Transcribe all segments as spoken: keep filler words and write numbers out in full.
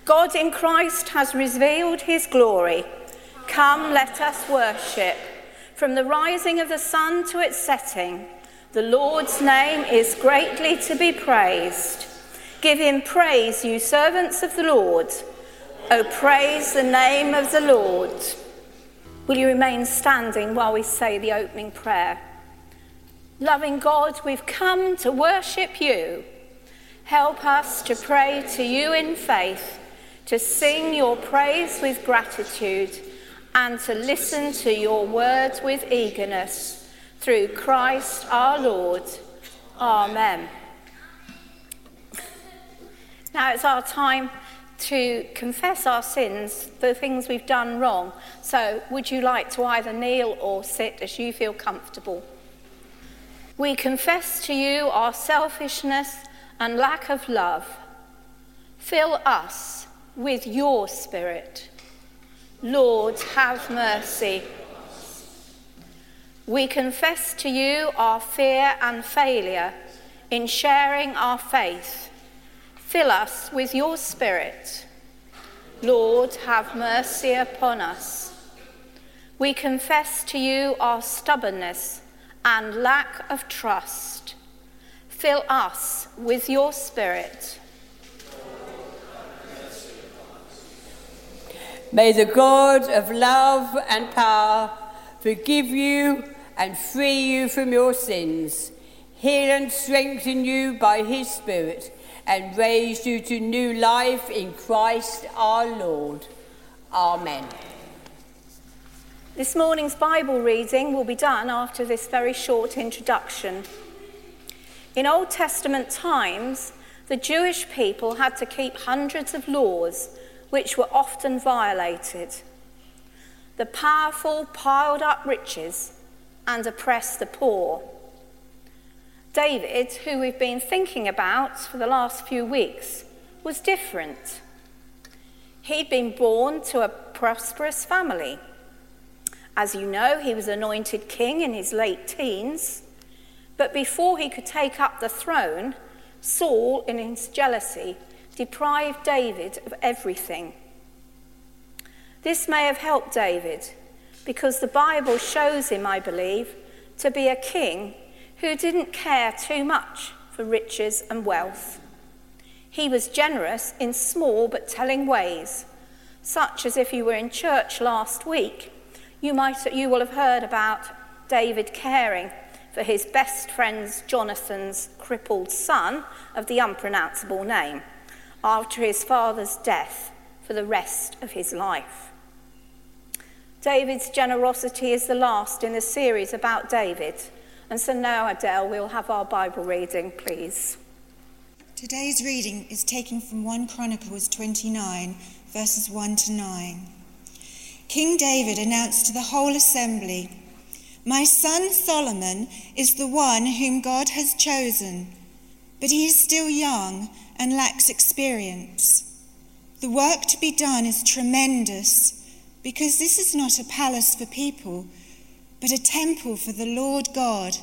God in Christ has revealed his glory. Come, let us worship. From the rising of the sun to its setting, the Lord's name is greatly to be praised. Give him praise, you servants of the Lord. Oh, praise the name of the Lord. Will you remain standing while we say the opening prayer? Loving God, we've come to worship you. Help us to pray to you in faith, to sing your praise with gratitude, and to listen to your words with eagerness. Through Christ our Lord. Amen. Now it's our time to confess our sins, the things we've done wrong. So would you like to either kneel or sit as you feel comfortable? We confess to you our selfishness and lack of love. Fill us with your Spirit. Lord, have mercy. We confess to you our fear and failure in sharing our faith. Fill us with your Spirit. Lord, have mercy upon us. We confess to you our stubbornness and lack of trust. Fill us with your Spirit. May the God of love and power forgive you and free you from your sins, heal and strengthen you by his Spirit, and raise you to new life in Christ our Lord. Amen. This morning's Bible reading will be done after this very short introduction. In Old Testament times, the Jewish people had to keep hundreds of laws which were often violated. The powerful piled up riches and oppressed the poor. David, who we've been thinking about for the last few weeks, was different. He'd been born to a prosperous family. As you know, he was anointed king in his late teens, but before he could take up the throne, Saul, in his jealousy, deprived David of everything. This may have helped David, because the Bible shows him, I believe, to be a king who didn't care too much for riches and wealth. He was generous in small but telling ways, such as if you were in church last week, you might you will have heard about David caring for his best friend Jonathan's crippled son of the unpronounceable name after his father's death for the rest of his life. David's generosity is the last in the series about David. And so now, Adele, we'll have our Bible reading, please. Today's reading is taken from First Chronicles twenty-nine, verses one to nine. King David announced to the whole assembly, "My son Solomon is the one whom God has chosen, but he is still young and lacks experience. The work to be done is tremendous, because this is not a palace for people, but a temple for the Lord God.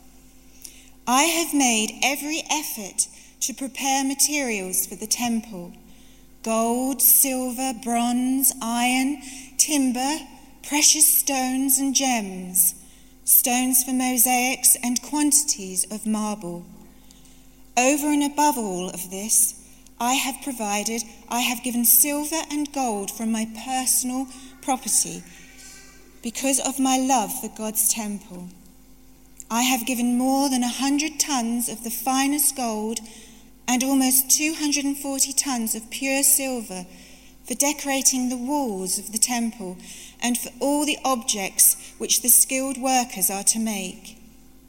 I have made every effort to prepare materials for the temple: gold, silver, bronze, iron, timber, precious stones and gems, stones for mosaics, and quantities of marble. Over and above all of this, I have provided, I have given silver and gold from my personal property, because of my love for God's temple. I have given more than a hundred tons of the finest gold and almost two hundred forty tons of pure silver for decorating the walls of the temple and for all the objects which the skilled workers are to make.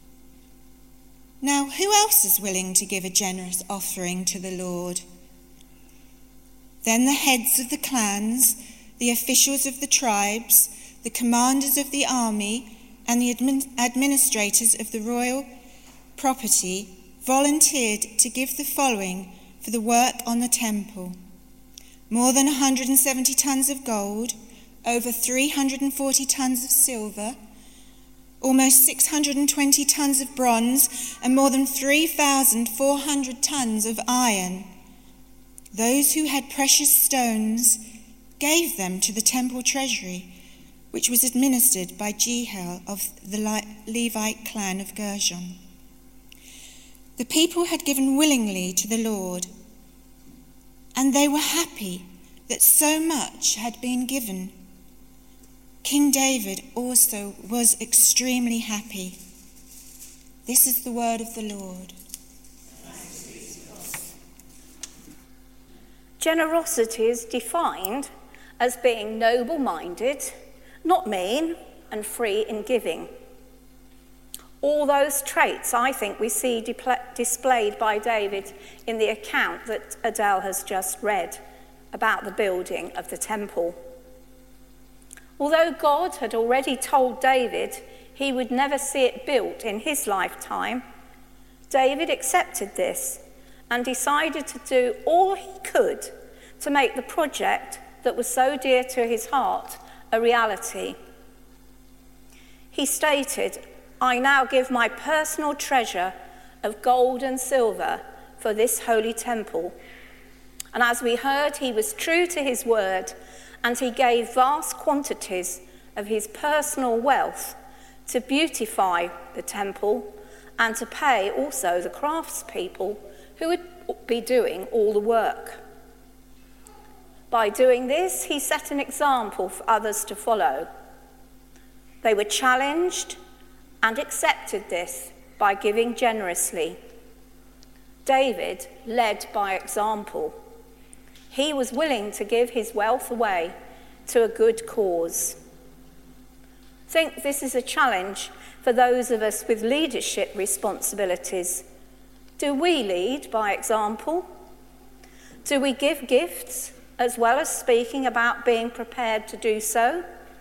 Now, who else is willing to give a generous offering to the Lord?" Then the heads of the clans, the officials of the tribes, the commanders of the army, and the admin- administrators of the royal property volunteered to give the following for the work on the temple: more than one hundred seventy tons of gold, over three hundred forty tons of silver, almost six hundred twenty tons of bronze, and more than three thousand four hundred tons of iron. those who had precious stones gave them to the temple treasury, which was administered by Jehiel of the Levite clan of Gershon. The people had given willingly to the Lord, and they were happy that so much had been given. King David also was extremely happy. This is the word of the Lord. Generosity is defined as being noble-minded, not mean, and free in giving. All those traits, I think, we see de- displayed by David in the account that Adele has just read about the building of the temple. Although God had already told David he would never see it built in his lifetime, David accepted this and decided to do all he could to make the project that was so dear to his heart a reality. He stated, "I now give my personal treasure of gold and silver for this holy temple." And as we heard, he was true to his word, and he gave vast quantities of his personal wealth to beautify the temple and to pay also the craftspeople who would be doing all the work. By doing this, he set an example for others to follow. They were challenged and accepted this by giving generously. David led by example. He was willing to give his wealth away to a good cause. I think this is a challenge for those of us with leadership responsibilities. Do we lead by example? Do we give gifts as well as speaking about being prepared to do so?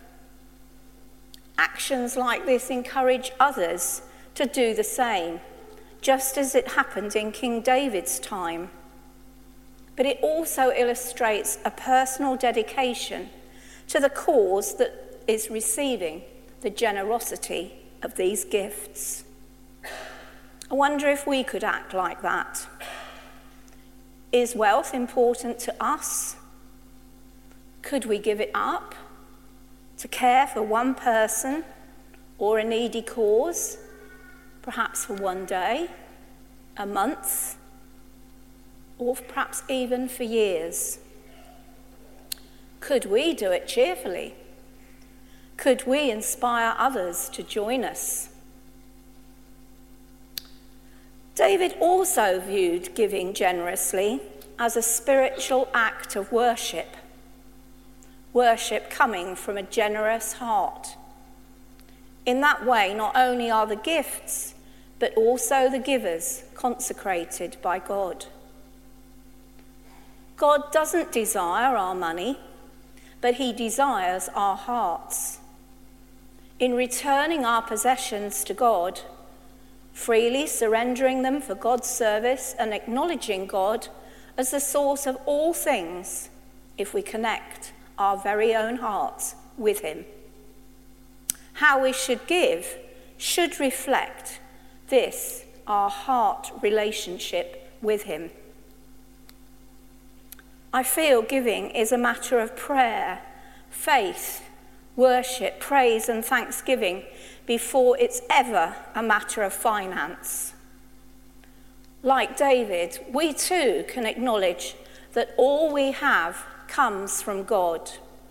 Actions like this encourage others to do the same, just as it happened in King David's time. But it also illustrates a personal dedication to the cause that is receiving the generosity of these gifts. I wonder if we could act like that. Is wealth important to us? Could we give it up to care for one person or a needy cause, perhaps for one day, a month, or perhaps even for years? Could we do it cheerfully? Could we inspire others to join us? David also viewed giving generously as a spiritual act of worship, worship coming from a generous heart. In that way, not only are the gifts, but also the givers consecrated by God. God doesn't desire our money, but he desires our hearts. In returning our possessions to God, freely surrendering them for God's service and acknowledging God as the source of all things, if we connect our very own hearts with him. How we should give should reflect this, our heart relationship with him. I feel giving is a matter of prayer, faith, worship, praise and thanksgiving before it's ever a matter of finance. Like David, we too can acknowledge that all we have comes from God.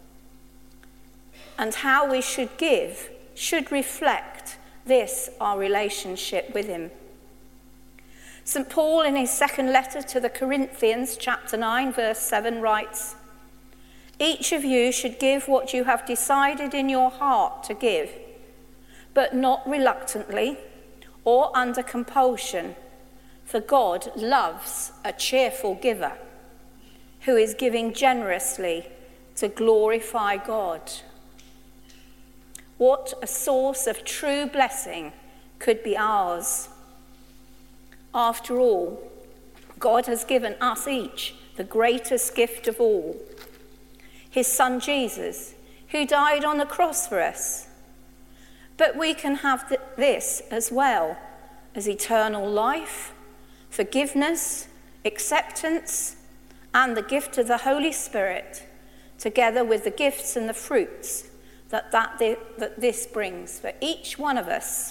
And how we should give should reflect this, our relationship with him. Saint Paul, in his second letter to the Corinthians, chapter nine, verse seven, writes, "Each of you should give what you have decided in your heart to give, but not reluctantly or under compulsion, for God loves a cheerful giver who is giving generously to glorify God." What a source of true blessing could be ours. After all, God has given us each the greatest gift of all, his son Jesus, who died on the cross for us. But we can have th- this as well as eternal life, forgiveness, acceptance, and the gift of the Holy Spirit, together with the gifts and the fruits that, that, that this brings for each one of us.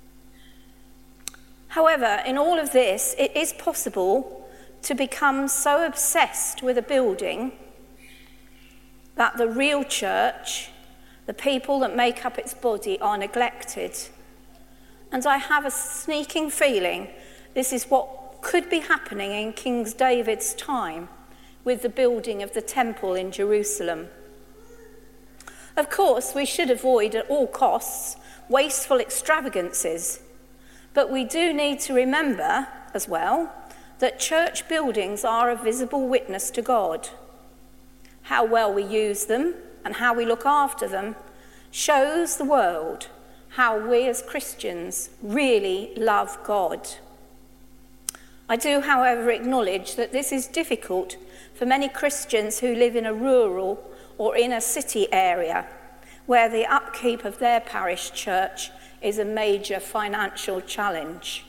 However, in all of this, it is possible to become so obsessed with a building that the real church, the people that make up its body, are neglected. And I have a sneaking feeling this is what could be happening in King David's time with the building of the temple in Jerusalem. Of course, we should avoid at all costs wasteful extravagances, but we do need to remember as well that church buildings are a visible witness to God. How well we use them and how we look after them shows the world how we as Christians really love God. I do, however, acknowledge that this is difficult for many Christians who live in a rural or in a city area where the upkeep of their parish church is a major financial challenge.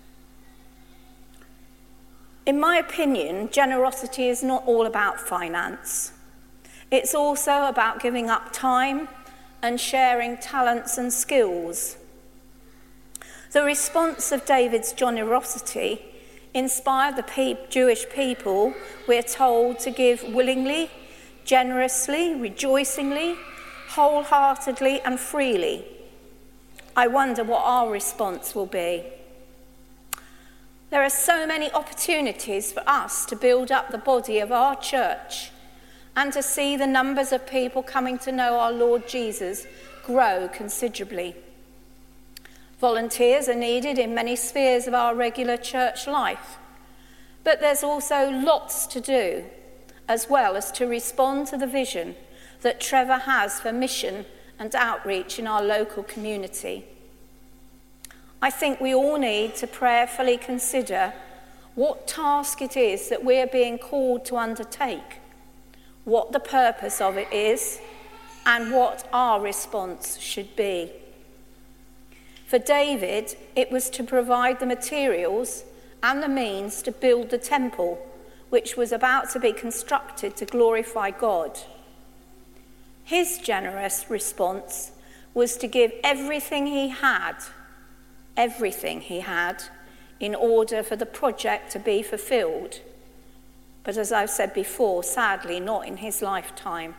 In my opinion, generosity is not all about finance. It's also about giving up time and sharing talents and skills. The response of David's generosity inspired the pe- Jewish people, we're told, to give willingly, generously, rejoicingly, wholeheartedly and freely. I wonder what our response will be. There are so many opportunities for us to build up the body of our church and to see the numbers of people coming to know our Lord Jesus grow considerably. Volunteers are needed in many spheres of our regular church life, but there's also lots to do, as well as to respond to the vision that Trevor has for mission and outreach in our local community. I think we all need to prayerfully consider what task it is that we're being called to undertake, what the purpose of it is, and what our response should be. For David, it was to provide the materials and the means to build the temple, which was about to be constructed to glorify God. His generous response was to give everything he had, everything he had, in order for the project to be fulfilled. But as I've said before, sadly, not in his lifetime.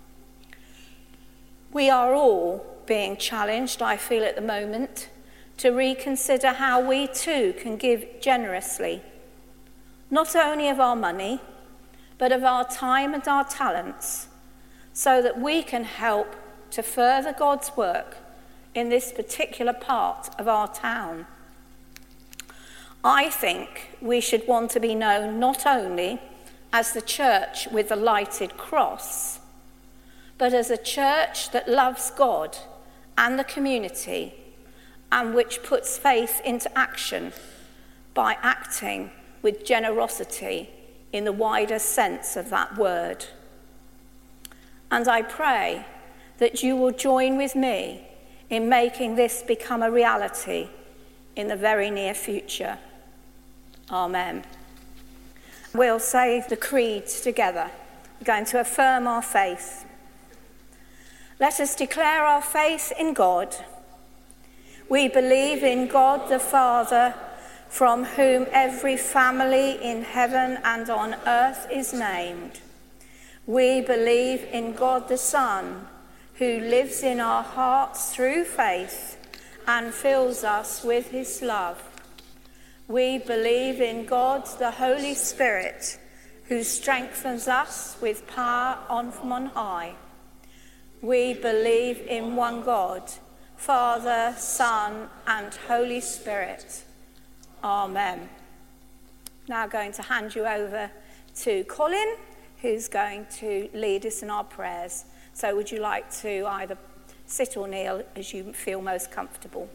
We are all being challenged, I feel at the moment, to reconsider how we too can give generously, not only of our money, but of our time and our talents, so that we can help to further God's work in this particular part of our town. I think we should want to be known not only as the church with the lighted cross, but as a church that loves God and the community, and which puts faith into action by acting with generosity in the wider sense of that word. And I pray that you will join with me in making this become a reality in the very near future. Amen. We'll say the creeds together. We're going to affirm our faith. Let us declare our faith in God. We believe in God the Father, from whom every family in heaven and on earth is named. We believe in God the Son, who lives in our hearts through faith and fills us with his love. We believe in God the Holy Spirit, who strengthens us with power on from on high. We believe in one God, Father, Son, and Holy Spirit. Amen. Now going to hand you over to Colin, who's going to lead us in our prayers. So would you like to either sit or kneel as you feel most comfortable?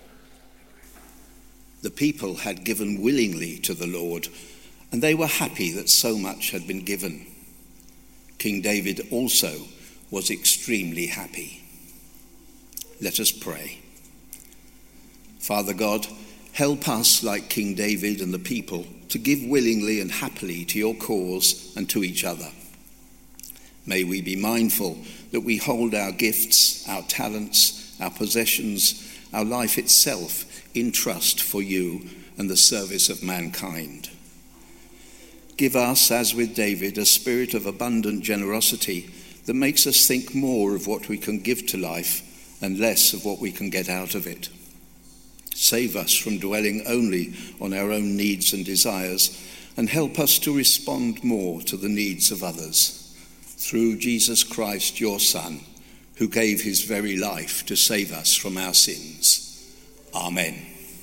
The people had given willingly to the Lord, and they were happy that so much had been given. King David also was extremely happy. Let us pray. Father God, Help us, like King David and the people, to give willingly and happily to your cause and to each other. May we be mindful that we hold our gifts, our talents, our possessions, our life itself in trust for you and the service of mankind. Give us, as with David, a spirit of abundant generosity that makes us think more of what we can give to life and less of what we can get out of it. Save us from dwelling only on our own needs and desires, and help us to respond more to the needs of others. Through Jesus Christ, your Son, who gave his very life to save us from our sins. Amen.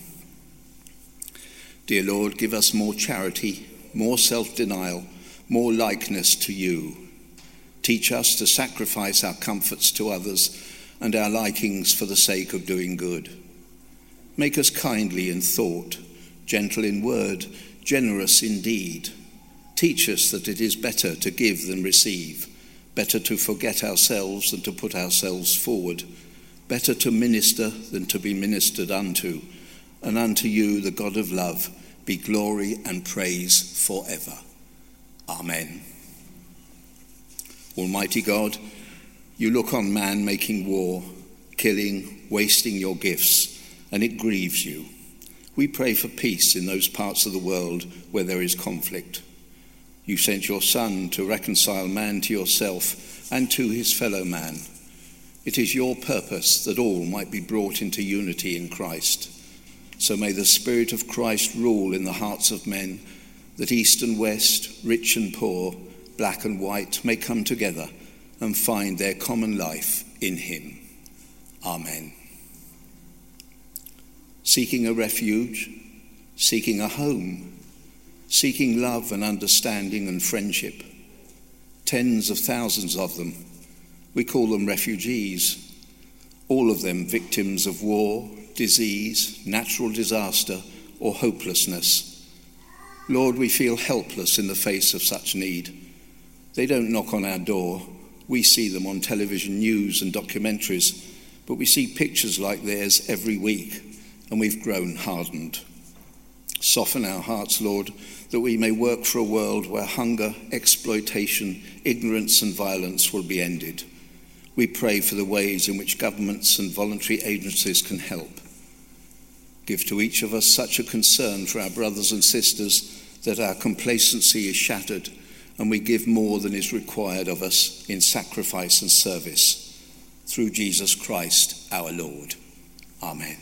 Dear Lord, give us more charity, more self-denial, more likeness to you. Teach us to sacrifice our comforts to others and our likings for the sake of doing good. Make us kindly in thought, gentle in word, generous in deed. Teach us that it is better to give than receive, better to forget ourselves than to put ourselves forward, better to minister than to be ministered unto, and unto you, the God of love, be glory and praise forever. Amen. Almighty God, you look on man making war, killing, wasting your gifts, and it grieves you. We pray for peace in those parts of the world where there is conflict. You sent your Son to reconcile man to yourself and to his fellow man. It is your purpose that all might be brought into unity in Christ. So may the Spirit of Christ rule in the hearts of men, that east and west, rich and poor, black and white may come together and find their common life in him. Amen. Seeking a refuge, seeking a home, seeking love and understanding and friendship. Tens of thousands of them. We call them refugees. All of them victims of war, disease, natural disaster, or hopelessness. Lord, we feel helpless in the face of such need. They don't knock on our door. We see them on television news and documentaries, but we see pictures like theirs every week, and we've grown hardened. Soften our hearts, Lord, that we may work for a world where hunger, exploitation, ignorance and violence will be ended. We pray for the ways in which governments and voluntary agencies can help. Give to each of us such a concern for our brothers and sisters that our complacency is shattered and we give more than is required of us in sacrifice and service. Through Jesus Christ our Lord. Amen.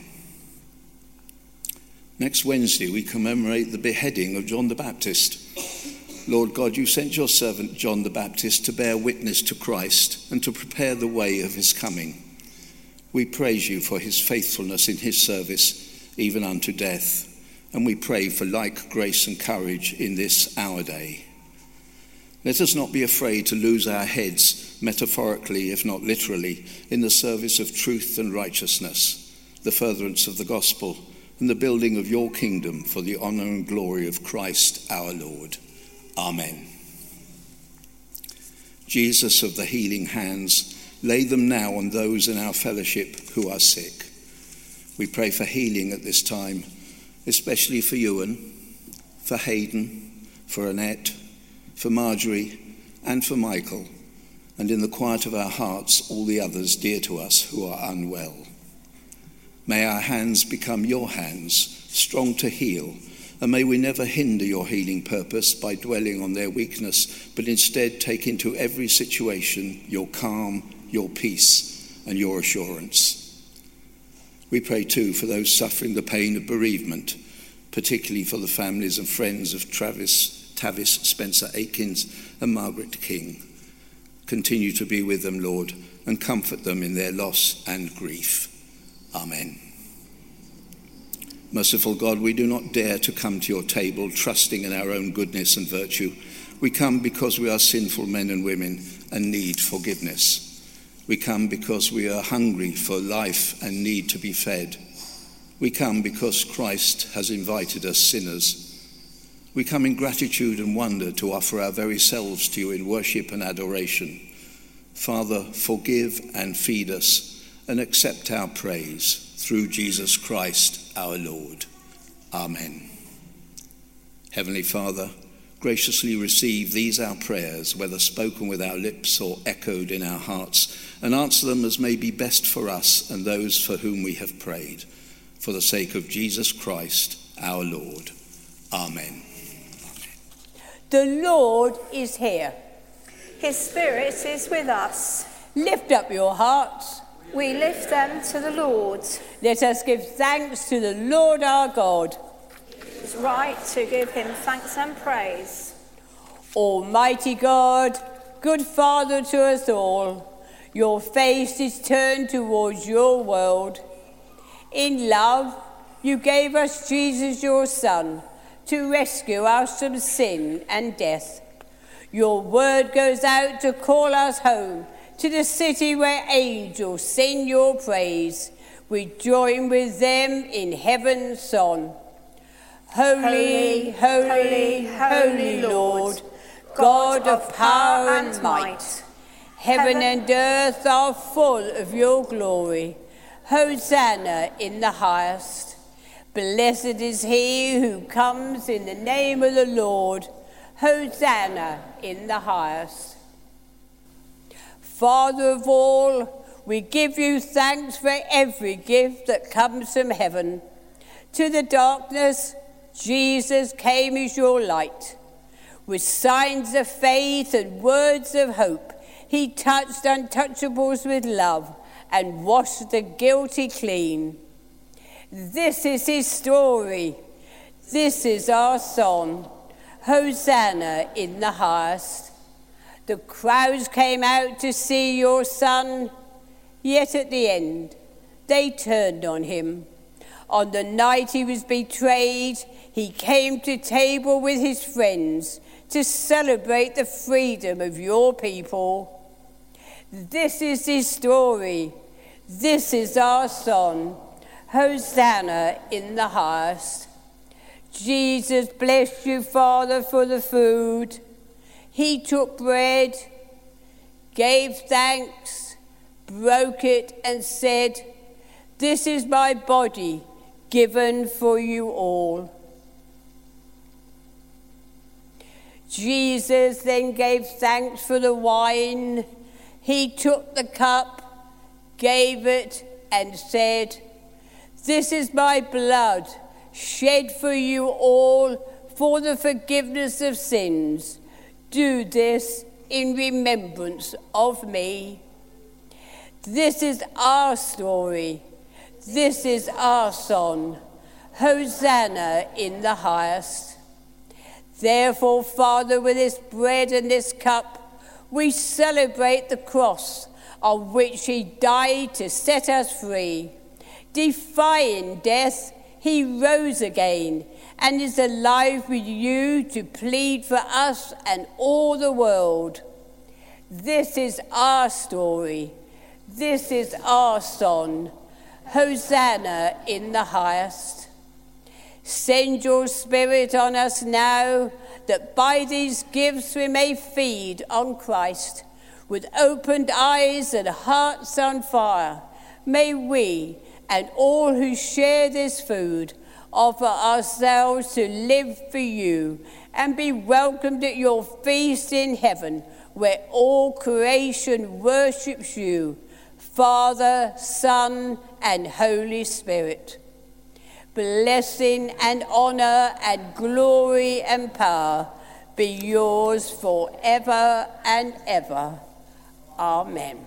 Next Wednesday, we commemorate the beheading of John the Baptist. Lord God, you sent your servant John the Baptist to bear witness to Christ and to prepare the way of his coming. We praise you for his faithfulness in his service, even unto death, and we pray for like grace and courage in this our day. Let us not be afraid to lose our heads, metaphorically if not literally, in the service of truth and righteousness, the furtherance of the gospel, and the building of your kingdom for the honour and glory of Christ our Lord. Amen. Jesus of the healing hands, lay them now on those in our fellowship who are sick. We pray for healing at this time, especially for Ewan, for Hayden, for Annette, for Marjorie, and for Michael, and in the quiet of our hearts, all the others dear to us who are unwell. May our hands become your hands, strong to heal, and may we never hinder your healing purpose by dwelling on their weakness, but instead take into every situation your calm, your peace, and your assurance. We pray too for those suffering the pain of bereavement, particularly for the families and friends of Travis, Tavis Spencer Aikins and Margaret King. Continue to be with them, Lord, and comfort them in their loss and grief. Amen. Merciful God, we do not dare to come to your table trusting in our own goodness and virtue. We come because we are sinful men and women and need forgiveness. We come because we are hungry for life and need to be fed. We come because Christ has invited us sinners. We come in gratitude and wonder to offer our very selves to you in worship and adoration. Father, forgive and feed us and accept our praise through Jesus Christ our Lord. Amen. Heavenly Father, graciously receive these our prayers, whether spoken with our lips or echoed in our hearts, and answer them as may be best for us and those for whom we have prayed. For the sake of Jesus Christ, our Lord. Amen. The Lord is here. His Spirit is with us. Lift up your hearts. We lift them to the Lord. Let us give thanks to the Lord our God. It's right to give him thanks and praise. Almighty God, good Father to us all, your face is turned towards your world. In love, you gave us Jesus, your Son, to rescue us from sin and death. Your word goes out to call us home, to the city where angels sing your praise. We join with them in heaven's song. Holy, holy, holy, holy Lord, God of power and might. Heaven and earth are full of your glory. Hosanna in the highest. Blessed is he who comes in the name of the Lord. Hosanna in the highest. Father of all, we give you thanks for every gift that comes from heaven. To the darkness, Jesus came as your light. With signs of faith and words of hope, he touched untouchables with love and washed the guilty clean. This is his story. This is our song. Hosanna in the highest. The crowds came out to see your Son, yet at the end they turned on him. On the night he was betrayed, he came to table with his friends to celebrate the freedom of your people. This is his story. This is our song. Hosanna in the highest. Jesus bless you, Father, for the food. He took bread, gave thanks, broke it, and said, "This is my body given for you all." Jesus then gave thanks for the wine. He took the cup, gave it, and said, "This is my blood, shed for you all for the forgiveness of sins. Do this in remembrance of me." This is our story. This is our song. Hosanna in the highest. Therefore, Father, with this bread and this cup, we celebrate the cross on which he died to set us free. Defying death, he rose again and is alive with you to plead for us and all the world. This is our story. This is our song. Hosanna in the highest. Send your Spirit on us now, that by these gifts we may feed on Christ. With opened eyes and hearts on fire, may we and all who share this food offer ourselves to live for you and be welcomed at your feast in heaven, where all creation worships you, Father, Son, and Holy Spirit. Blessing and honor and glory and power be yours forever and ever. Amen.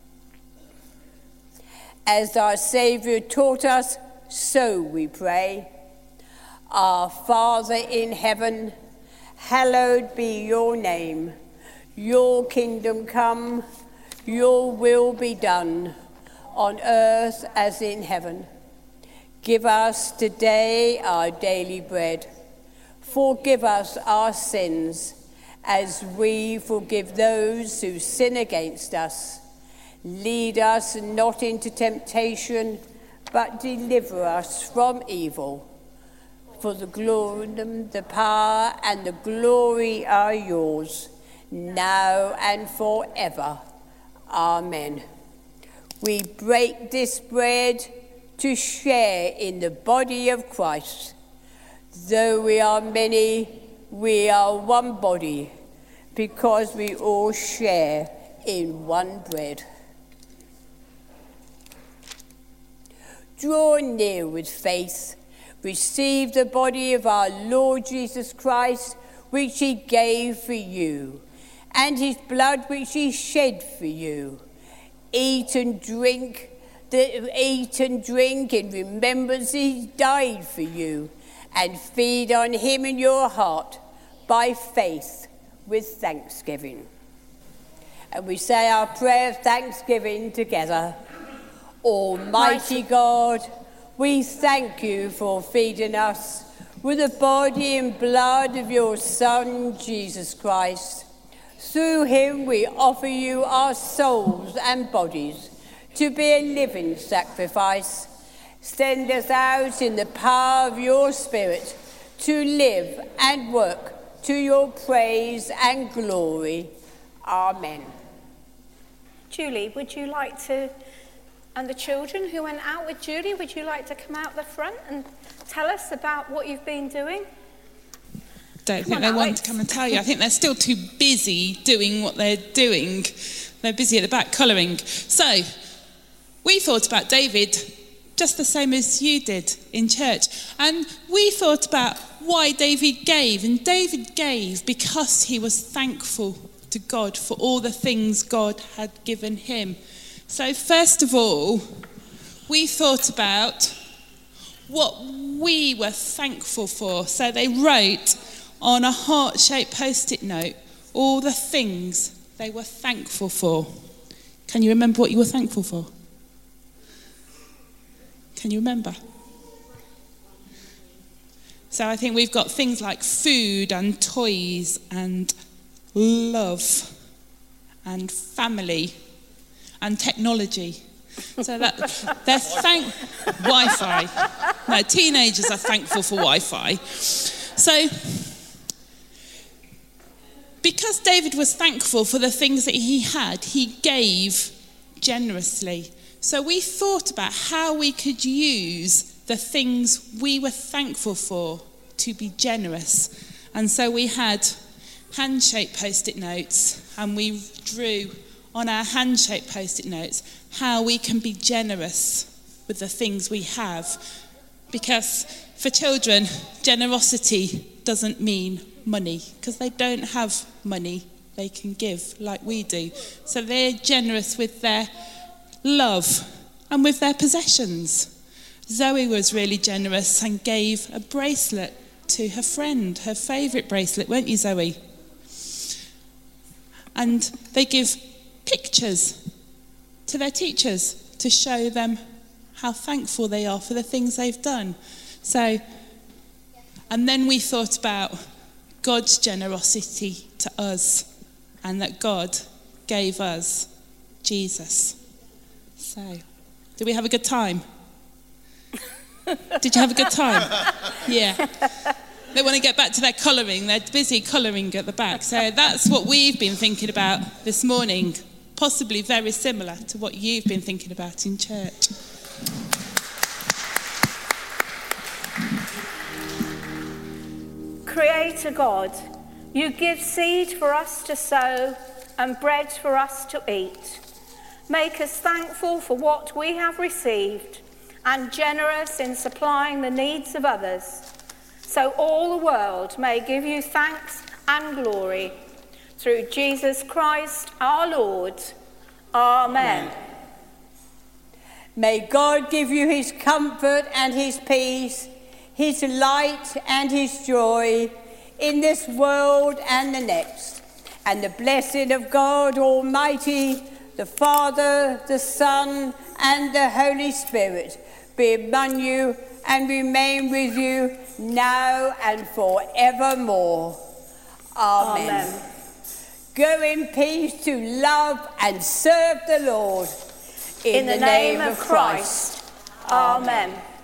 As our Saviour taught us, so we pray. Our Father in heaven, hallowed be your name. Your kingdom come, your will be done, on earth as in heaven. Give us today our daily bread. Forgive us our sins, as we forgive those who sin against us. Lead us not into temptation, but deliver us from evil. For the glory, the power, and the glory are yours, now and forever. Amen. We break this bread to share in the body of Christ. Though we are many, we are one body, because we all share in one bread. Draw near with faith, receive the body of our Lord Jesus Christ, which he gave for you, and his blood which he shed for you. Eat and drink, the, eat and drink in remembrance he died for you, and feed on him in your heart by faith with thanksgiving. And we say our prayer of thanksgiving together. Almighty God, we thank you for feeding us with the body and blood of your Son, Jesus Christ. Through him we offer you our souls and bodies to be a living sacrifice. Send us out in the power of your Spirit to live and work to your praise and glory. Amen. Julie, would you like to, and the children who went out with Julie, would you like to come out the front and tell us about what you've been doing? Don't think they want to come and tell you. I think they're still too busy doing what they're doing. They're busy at the back colouring. So, we thought about David just the same as you did in church. And we thought about why David gave. And David gave because he was thankful to God for all the things God had given him. So first of all, we thought about what we were thankful for. So they wrote on a heart-shaped post-it note all the things they were thankful for. Can you remember what you were thankful for? Can you remember? So I think we've got things like food and toys and love and family and technology. So that they're thank Wi-Fi. No, teenagers are thankful for Wi-Fi. So because David was thankful for the things that he had, he gave generously. So we thought about how we could use the things we were thankful for to be generous. And so we had hand-shaped post-it notes, and we drew on our hand-shaped post-it notes how we can be generous with the things we have. Because for children, generosity doesn't mean money, because they don't have money they can give like we do. So they're generous with their love and with their possessions. Zoe was really generous and gave a bracelet to her friend, her favourite bracelet, weren't you, Zoe? And they give pictures to their teachers to show them how thankful they are for the things they've done. So, and then we thought about God's generosity to us, and that God gave us Jesus. So, did we have a good time? Did you have a good time? Yeah. They want to get back to their colouring. They're busy colouring at the back. So that's what we've been thinking about this morning. Possibly very similar to what you've been thinking about in church. Creator God, you give seed for us to sow and bread for us to eat. Make us thankful for what we have received and generous in supplying the needs of others, so all the world may give you thanks and glory. Through Jesus Christ our Lord. Amen. Amen. May God give you his comfort and his peace, his light and his joy in this world and the next. And the blessing of God Almighty, the Father, the Son, and the Holy Spirit be among you and remain with you now and forevermore. Amen. Amen. Go in peace to love and serve the Lord. In, in the, the name, name of Christ. Christ. Amen. Amen.